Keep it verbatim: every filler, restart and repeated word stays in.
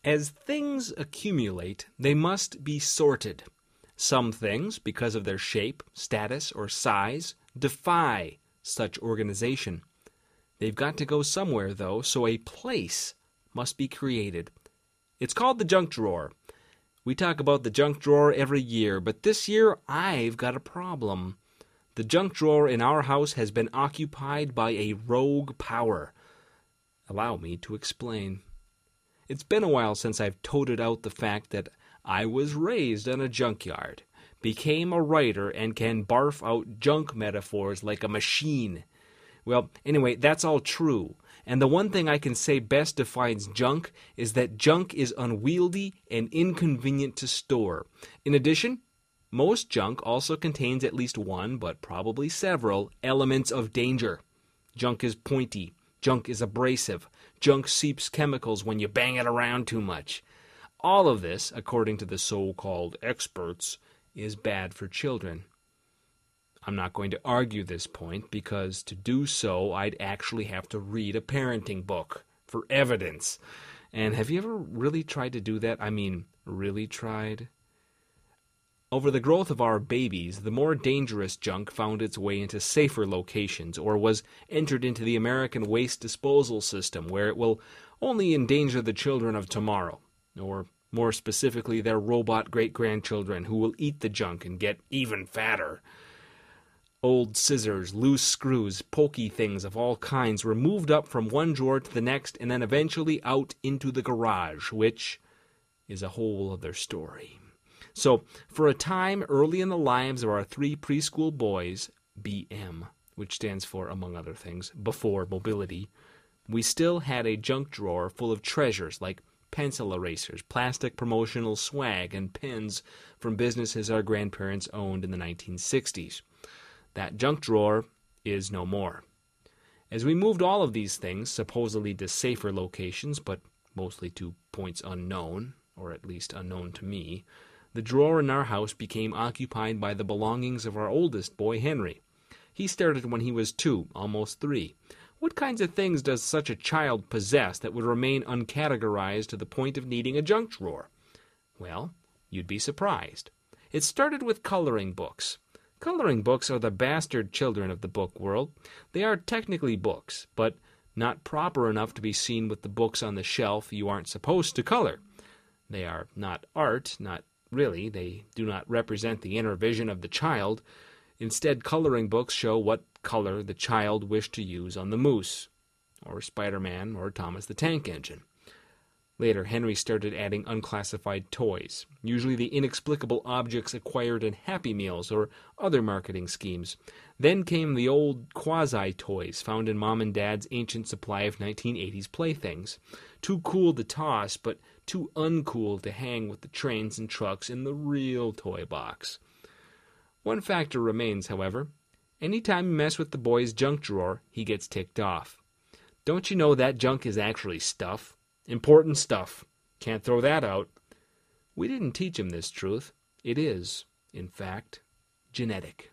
As things accumulate, they must be sorted. Some things, because of their shape, status, or size, defy such organization. They've got to go somewhere, though, so a place must be created. It's called the junk drawer. We talk about the junk drawer every year, but this year I've got a problem. The junk drawer in our house has been occupied by a rogue power. Allow me to explain. It's been a while since I've toted out the fact that I was raised on a junkyard, became a writer, and can barf out junk metaphors like a machine. Well, anyway, that's all true. And the one thing I can say best defines junk is that junk is unwieldy and inconvenient to store. In addition, most junk also contains at least one, but probably several, elements of danger. Junk is pointy. Junk is abrasive. Junk seeps chemicals when you bang it around too much. All of this, according to the so-called experts, is bad for children. I'm not going to argue this point because to do so, I'd actually have to read a parenting book for evidence. And have you ever really tried to do that? I mean, really tried? Over the growth of our babies, the more dangerous junk found its way into safer locations or was entered into the American waste disposal system, where it will only endanger the children of tomorrow, or more specifically their robot great-grandchildren who will eat the junk and get even fatter. Old scissors, loose screws, pokey things of all kinds were moved up from one drawer to the next and then eventually out into the garage, which is a whole other story. So, for a time early in the lives of our three preschool boys, B M, which stands for, among other things, before mobility, we still had a junk drawer full of treasures like pencil erasers, plastic promotional swag, and pens from businesses our grandparents owned in the nineteen sixties. That junk drawer is no more. As we moved all of these things, supposedly to safer locations, but mostly to points unknown, or at least unknown to me, the drawer in our house became occupied by the belongings of our oldest boy, Henry. He started when he was two, almost three. What kinds of things does such a child possess that would remain uncategorized to the point of needing a junk drawer? Well, you'd be surprised. It started with coloring books. Coloring books are the bastard children of the book world. They are technically books, but not proper enough to be seen with the books on the shelf you aren't supposed to color. They are not art, not really. They do not represent the inner vision of the child. Instead, coloring books show what color the child wished to use on the moose, or Spider-Man, or Thomas the Tank Engine. Later, Henry started adding unclassified toys, usually the inexplicable objects acquired in Happy Meals or other marketing schemes. Then came the old quasi-toys found in Mom and Dad's ancient supply of nineteen eighties playthings. Too cool to toss, but too uncool to hang with the trains and trucks in the real toy box. One factor remains, however. Anytime you mess with the boy's junk drawer, he gets ticked off. Don't you know that junk is actually stuff? Important stuff. Can't throw that out. We didn't teach him this truth. It is, in fact, genetic.